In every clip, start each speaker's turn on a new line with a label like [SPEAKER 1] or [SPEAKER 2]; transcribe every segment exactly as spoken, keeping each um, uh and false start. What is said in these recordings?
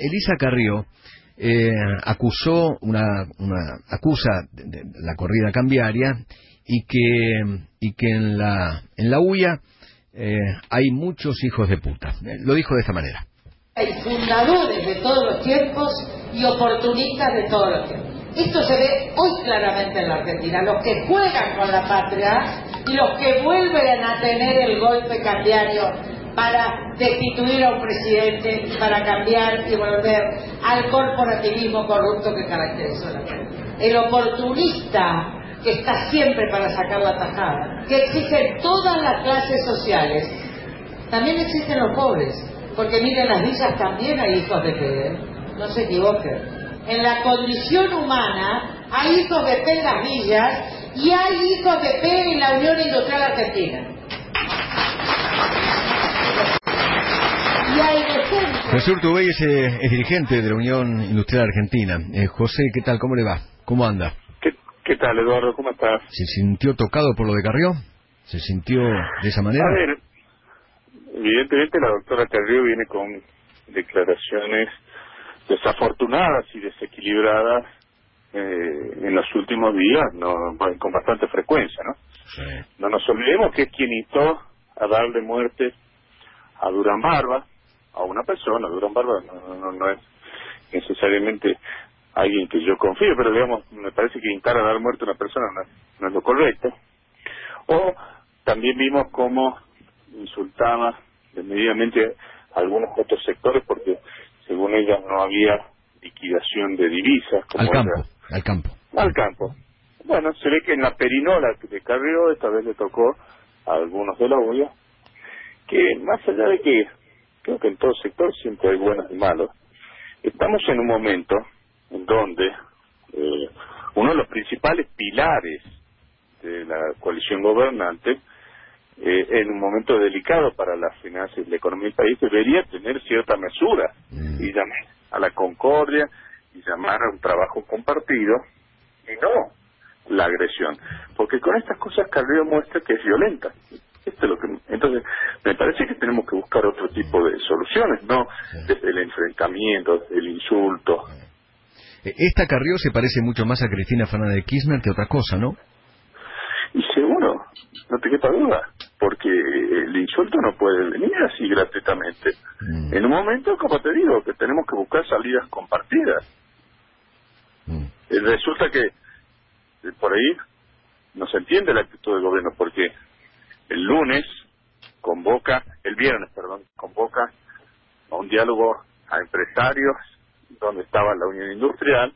[SPEAKER 1] Elisa Carrió eh, acusó una, una acusa de, de la corrida cambiaria y que y que en la en la U I A eh, hay muchos hijos de puta. Eh, lo dijo de esta manera.
[SPEAKER 2] Hay fundadores de todos los tiempos y oportunistas de todos los tiempos. Esto se ve hoy claramente en la Argentina. Los que juegan con la patria y los que vuelven a tener el golpe cambiario para destituir a un presidente y para cambiar y volver al corporativismo corrupto que caracterizó la Argentina. El oportunista que está siempre para sacar la tajada, que exige todas las clases sociales, también existen los pobres, porque miren, las villas también hay hijos de P, ¿eh? No se equivoquen. En la condición humana hay hijos de P en las villas y hay hijos de P en la Unión Industrial Argentina. Y hay decentes.
[SPEAKER 1] José Urtubey es, eh, es dirigente de la Unión Industrial Argentina. Eh, José, ¿qué tal? ¿Cómo le va? ¿Cómo anda?
[SPEAKER 3] ¿Qué, ¿Qué tal, Eduardo? ¿Cómo estás?
[SPEAKER 1] ¿Se sintió tocado por lo de Carrió? ¿Se sintió de esa manera?
[SPEAKER 3] A ver, evidentemente la doctora Carrió viene con declaraciones desafortunadas y desequilibradas eh, en los últimos días, no con bastante frecuencia, ¿no?
[SPEAKER 1] Sí.
[SPEAKER 3] No nos olvidemos que es quien instó a darle muerte a Durán Barba, a una persona. Durán Barba no, no, no es necesariamente alguien que yo confío, pero digamos, me parece que instar a dar muerte a una persona no, no es lo correcto. O también vimos cómo insultaba desmedidamente a algunos otros sectores porque según ella no había liquidación de divisas. Como
[SPEAKER 1] al campo,
[SPEAKER 3] ella.
[SPEAKER 1] al campo.
[SPEAKER 3] Al campo. Bueno, se ve que en la perinola de Carrió esta vez le tocó a algunos de la U I A, que más allá de que creo que en todo sector siempre hay buenos y malos, estamos en un momento en donde eh, uno de los principales pilares de la coalición gobernante, eh, en un momento delicado para las finanzas y la economía del país, debería tener cierta mesura mm. y llamar a la concordia y llamar a un trabajo compartido y no la agresión, porque con estas cosas Carrió muestra que es violenta. Esto es lo que, entonces, me parece que tenemos que buscar otro tipo de soluciones, no desde el enfrentamiento, desde el insulto.
[SPEAKER 1] Esta Carrió se parece mucho más a Cristina Fernández de Kirchner que otra cosa, ¿no?
[SPEAKER 3] Y seguro, no te quepa duda, porque el insulto no puede venir así gratuitamente. Mm. En un momento, como te digo, que tenemos que buscar salidas compartidas. Mm. Resulta que por ahí no se entiende la actitud del gobierno, porque el lunes convoca, el viernes, perdón, convoca a un diálogo a empresarios donde estaba la Unión Industrial,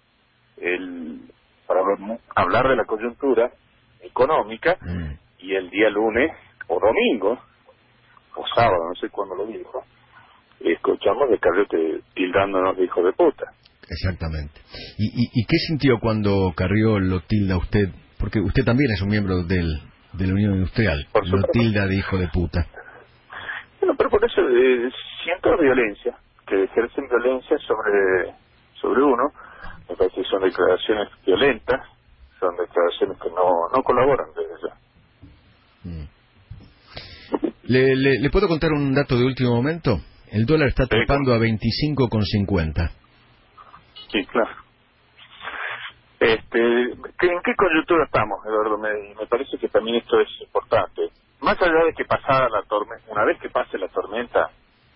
[SPEAKER 3] el, para hablar de la coyuntura económica, mm. y el día lunes o domingo o sábado, no sé cuándo lo dijo, escuchamos de Carrió tildándonos de hijo de puta.
[SPEAKER 1] Exactamente. ¿Y, y, ¿Y qué sintió cuando Carrió lo tilda a usted? Porque usted también es un miembro del de la Unión Industrial, lo tilda de hijo de puta.
[SPEAKER 3] Bueno, pero por eso eh, siento violencia, que ejercen violencia sobre sobre uno. Me parece que son declaraciones violentas, son declaraciones que no, no colaboran desde ya.
[SPEAKER 1] Mm. ¿Le, le, ¿Le puedo contar un dato de último momento? El dólar está trepando sí, a veinticinco con cincuenta.
[SPEAKER 3] Sí, claro. Este, ¿En qué coyuntura estamos, Eduardo? Me, me parece que también esto es importante. Más allá de que pasada la tormenta, una vez que pase la tormenta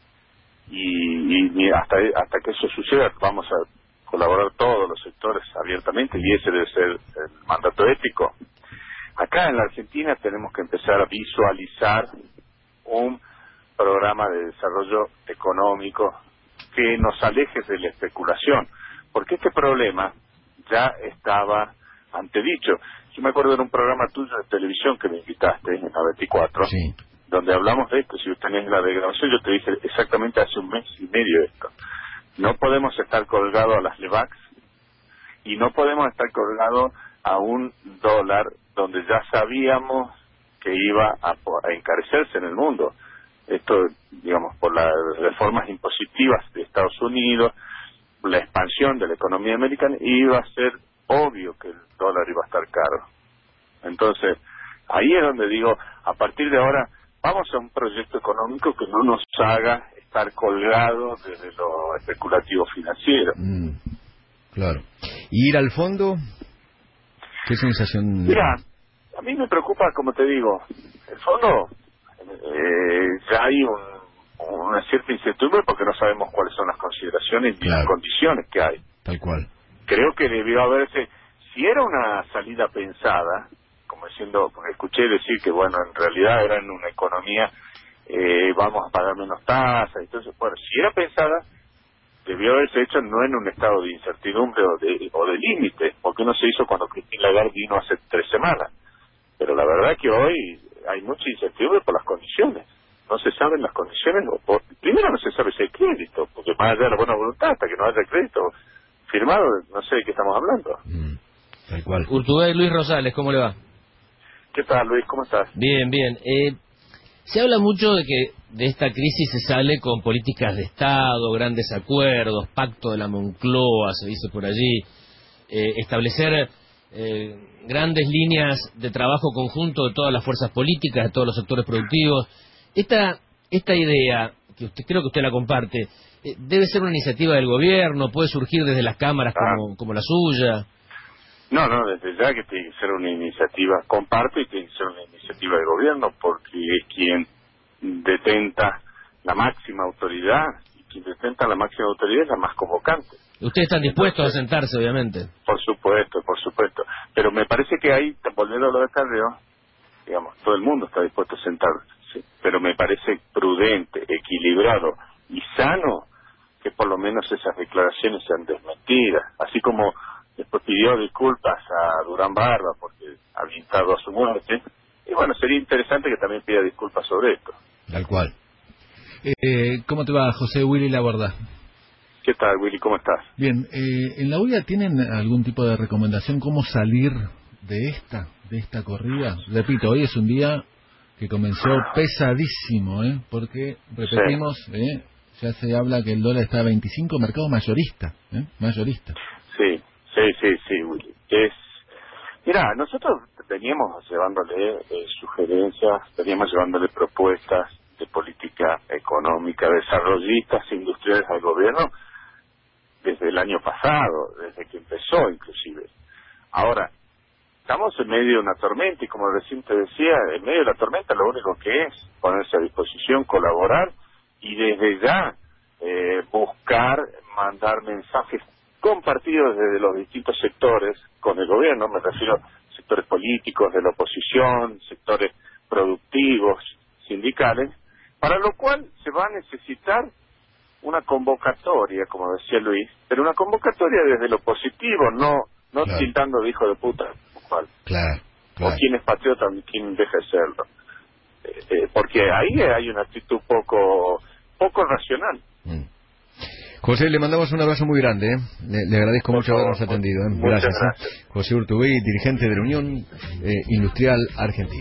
[SPEAKER 3] y, y hasta hasta que eso suceda, vamos a colaborar todos los sectores abiertamente y ese debe ser el mandato ético. Acá en la Argentina tenemos que empezar a visualizar un programa de desarrollo económico que nos aleje de la especulación, porque este problema ya estaba antedicho. Yo me acuerdo de un programa tuyo de televisión que me invitaste en la veinticuatro,
[SPEAKER 1] sí,
[SPEAKER 3] donde hablamos de esto. Si usted tenés la de grabación, yo te dije exactamente hace un mes y medio esto. No podemos estar colgados a las LEVAX y no podemos estar colgados a un dólar donde ya sabíamos que iba a, a encarecerse en el mundo. Esto, digamos, por las reformas impositivas de Estados Unidos, la expansión de la economía americana, iba a ser obvio que el dólar iba a estar caro. Entonces, ahí es donde digo, a partir de ahora, vamos a un proyecto económico que no nos haga estar colgados desde lo especulativo financiero.
[SPEAKER 1] Mm, claro. ¿Y ir al fondo? ¿Qué sensación?
[SPEAKER 3] Mira, a mí me preocupa, como te digo, el fondo, eh, ya hay un, una cierta incertidumbre porque no sabemos cuáles son las consideraciones ni
[SPEAKER 1] claro.
[SPEAKER 3] las condiciones que hay.
[SPEAKER 1] Tal cual.
[SPEAKER 3] Creo que debió haberse, si era una salida pensada, como diciendo, escuché decir que bueno, en realidad era en una economía, eh, vamos a pagar menos tasas, entonces, bueno, si era pensada, debió haberse hecho no en un estado de incertidumbre o de, o de límite, porque no se hizo cuando Christine Lagarde vino hace tres semanas. Pero la verdad es que hoy hay mucha incertidumbre por las condiciones. No se saben las condiciones, o por, primero no se sabe si hay crédito, porque más allá de la buena voluntad, hasta que no haya crédito firmado, no sé de qué estamos hablando.
[SPEAKER 1] Mm, tal cual.
[SPEAKER 4] Urtubey, Luis Rosales, ¿cómo le va?
[SPEAKER 3] ¿Qué tal, Luis? ¿Cómo estás?
[SPEAKER 4] Bien, bien. Eh, se habla mucho de que de esta crisis se sale con políticas de Estado, grandes acuerdos, pacto de la Moncloa, se dice por allí, eh, establecer eh, grandes líneas de trabajo conjunto de todas las fuerzas políticas, de todos los sectores productivos. Esta esta idea, que usted creo que usted la comparte, eh, debe ser una iniciativa del gobierno, puede surgir desde las cámaras
[SPEAKER 3] Ah.
[SPEAKER 4] como, como la suya.
[SPEAKER 3] No, no, desde ya que tiene que ser una iniciativa, comparto, y tiene que ser una iniciativa del gobierno, porque es quien detenta la máxima autoridad, y quien detenta la máxima autoridad es la más convocante.
[SPEAKER 4] Ustedes están dispuestos
[SPEAKER 3] Entonces,
[SPEAKER 4] a sentarse, obviamente.
[SPEAKER 3] Por supuesto, por supuesto. Pero me parece que ahí, volviendo a lo de Carrió, digamos, todo el mundo está dispuesto a sentarse, ¿sí? Pero me parece prudente, equilibrado y sano que por lo menos esas declaraciones sean desmentidas, así como después pidió disculpas a Durán Barba porque había instado a su muerte, y bueno, sería interesante que también pida disculpas sobre esto.
[SPEAKER 1] Tal cual.
[SPEAKER 5] Eh, ¿Cómo te va, José Willy Laborda?
[SPEAKER 3] ¿Qué tal, Willy? ¿Cómo estás?
[SPEAKER 5] Bien, eh, ¿en la U I A tienen algún tipo de recomendación cómo salir de esta, de esta corrida? Repito, hoy es un día que comenzó pesadísimo, ¿eh? Porque, repetimos, sí. ¿eh? Ya se habla que el dólar está a veinticinco, mercado mayorista, ¿eh? Mayorista.
[SPEAKER 3] Sí, sí, sí, sí, Willy. Es... Mira, nosotros veníamos llevándole eh, sugerencias, veníamos llevándole propuestas de política económica, desarrollistas, industriales al gobierno desde el año pasado, desde que empezó inclusive. Ahora, estamos en medio de una tormenta y como recién te decía, en medio de la tormenta lo único que es ponerse a disposición, colaborar y desde ya eh, buscar mandar mensajes compartidos desde los distintos sectores con el gobierno, me refiero a sectores políticos, de la oposición, sectores productivos, sindicales, para lo cual se va a necesitar una convocatoria, como decía Luis, pero una convocatoria desde lo positivo, no no
[SPEAKER 1] claro.
[SPEAKER 3] tildando de hijo de puta, cual.
[SPEAKER 1] Claro, claro.
[SPEAKER 3] O quién es patriota y quién deja de serlo. Eh, eh, porque ahí hay una actitud poco poco racional.
[SPEAKER 1] Mm. José, le mandamos un abrazo muy grande, ¿eh? le, le agradezco
[SPEAKER 3] Por
[SPEAKER 1] mucho
[SPEAKER 3] favor,
[SPEAKER 1] habernos atendido. ¿eh?
[SPEAKER 3] muchas
[SPEAKER 1] Gracias.
[SPEAKER 3] gracias.
[SPEAKER 1] ¿eh? José Urtubey, dirigente de la Unión eh, Industrial Argentina.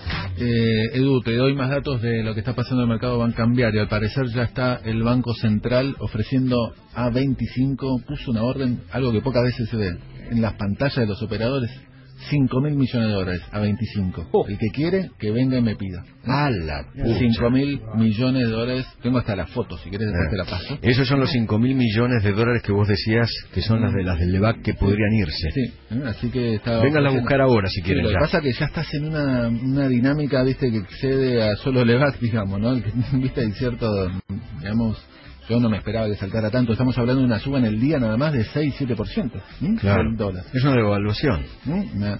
[SPEAKER 5] Eh, Edu, te doy más datos de lo que está pasando en el mercado bancambiario. Al parecer ya está el Banco Central ofreciendo a veinticinco, puso una orden, algo que pocas veces se ve en las pantallas de los operadores, cinco mil millones de dólares a veinticinco. Oh. El que quiere, que venga y me pida.
[SPEAKER 1] ¡A la pucha!
[SPEAKER 5] cinco mil millones de dólares. Tengo hasta la foto, si quieres después
[SPEAKER 1] eh.
[SPEAKER 5] te la paso.
[SPEAKER 1] Esos son los cinco mil millones de dólares que vos decías que son las de las del Levac que podrían irse.
[SPEAKER 5] Sí, ¿eh? Así que está.
[SPEAKER 1] Vengan a buscar ahora si quieren.
[SPEAKER 5] Sí, lo
[SPEAKER 1] ya.
[SPEAKER 5] que pasa es que ya estás en una, una dinámica, viste, que excede a solo Levac, digamos, ¿no? Viste, hay cierto, digamos, yo no me esperaba que saltara tanto. Estamos hablando de una suba en el día nada más de seis siete por ciento
[SPEAKER 1] claro.
[SPEAKER 5] del dólar.
[SPEAKER 1] Es una devaluación.
[SPEAKER 5] ¿Mm? Una...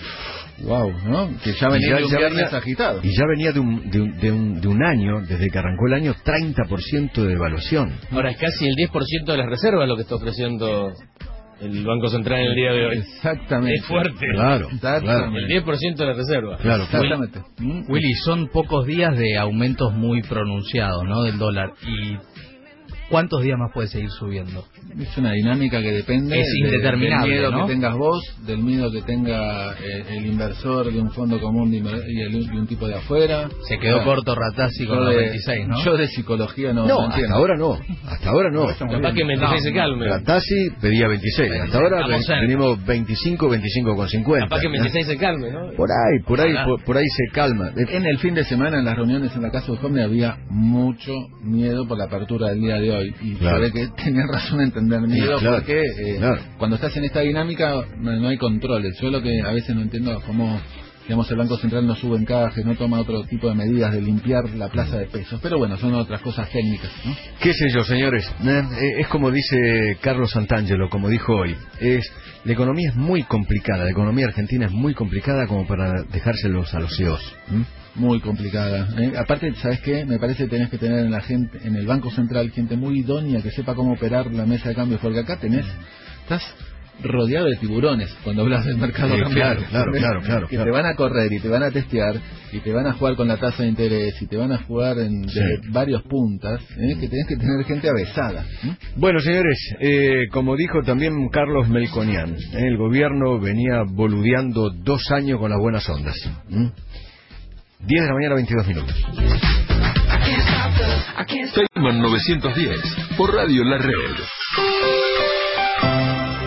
[SPEAKER 5] Wow, ¿no? Que ya venía
[SPEAKER 1] ya,
[SPEAKER 5] de un
[SPEAKER 1] ya
[SPEAKER 5] viernes
[SPEAKER 1] venía,
[SPEAKER 5] agitado.
[SPEAKER 1] Y ya venía de un, de, un, de, un, de un año, desde que arrancó el año, treinta por ciento de devaluación.
[SPEAKER 4] Ahora es casi el diez por ciento de las reservas lo que está ofreciendo el Banco Central en el día de hoy.
[SPEAKER 5] Exactamente.
[SPEAKER 4] Es fuerte.
[SPEAKER 1] Claro, claro.
[SPEAKER 4] El diez por ciento de las reservas.
[SPEAKER 1] Claro,
[SPEAKER 5] exactamente.
[SPEAKER 6] Willy, son pocos días de aumentos muy pronunciados, ¿no?, del dólar. Y ¿cuántos días más puede seguir subiendo?
[SPEAKER 5] Es una dinámica que depende
[SPEAKER 6] es indeterminable,
[SPEAKER 5] del miedo
[SPEAKER 6] ¿no?
[SPEAKER 5] que tengas vos, del miedo que tenga eh, el inversor de un fondo común de inver- y, el, y un tipo de afuera.
[SPEAKER 6] Se quedó
[SPEAKER 5] Claro.
[SPEAKER 6] corto Ratazzi con
[SPEAKER 5] Yo
[SPEAKER 6] los
[SPEAKER 5] de-
[SPEAKER 6] veintiséis, ¿no?
[SPEAKER 5] Yo de psicología no,
[SPEAKER 1] No,
[SPEAKER 5] no
[SPEAKER 1] hasta
[SPEAKER 5] entiendo.
[SPEAKER 1] ahora no. Hasta ahora no.
[SPEAKER 4] Capaz que en veintiséis se calme.
[SPEAKER 1] Ratazzi pedía veintiséis. Hasta ahora
[SPEAKER 6] Estamos
[SPEAKER 1] ven-
[SPEAKER 6] cerca.
[SPEAKER 1] venimos veinticinco, veinticinco con cincuenta.
[SPEAKER 4] Capaz que en veintiséis se calme, ¿no?
[SPEAKER 1] Por ahí, por ahí,
[SPEAKER 6] Ojalá.
[SPEAKER 1] por, por ahí se calma. Eh,
[SPEAKER 5] En el fin de semana, en las reuniones en la casa de Jorge, había mucho miedo por la apertura del día de hoy. Y
[SPEAKER 1] Claro.
[SPEAKER 5] sabe que tenía razón en entender miedo,
[SPEAKER 1] Sí, claro,
[SPEAKER 5] porque eh,
[SPEAKER 1] claro.
[SPEAKER 5] cuando estás en esta dinámica no, no hay controles. Yo lo que a veces no entiendo es cómo, digamos, el Banco Central no sube encajes, no toma otro tipo de medidas de limpiar la plaza de pesos. Pero bueno, son otras cosas técnicas, ¿no?
[SPEAKER 1] ¿Qué sé yo, señores? Eh, eh, Es como dice Carlos Santangelo, como dijo hoy. Es, la economía es muy complicada. La economía argentina es muy complicada como para dejárselos a los C E Os. ¿m?
[SPEAKER 5] Muy complicada. ¿eh? Aparte, ¿sabes qué? Me parece que tenés que tener en la gente, en el Banco Central, gente muy idónea que sepa cómo operar la mesa de cambios, porque acá tenés, estás rodeado de tiburones cuando hablas del mercado
[SPEAKER 1] Sí,
[SPEAKER 5] cambiario.
[SPEAKER 1] claro, claro, claro, claro,
[SPEAKER 5] Que
[SPEAKER 1] claro.
[SPEAKER 5] te van a correr y te van a testear y te van a jugar con la tasa de interés y te van a jugar en
[SPEAKER 1] Sí.
[SPEAKER 5] de varios puntas, ¿eh? Que tenés que tener gente avesada. ¿eh?
[SPEAKER 1] Bueno, señores, eh, como dijo también Carlos Melconian, eh, el gobierno venía boludeando dos años con las buenas ondas. ¿m? diez de la mañana, veintidós minutos.
[SPEAKER 7] Feynman novecientos diez, por Radio La Red.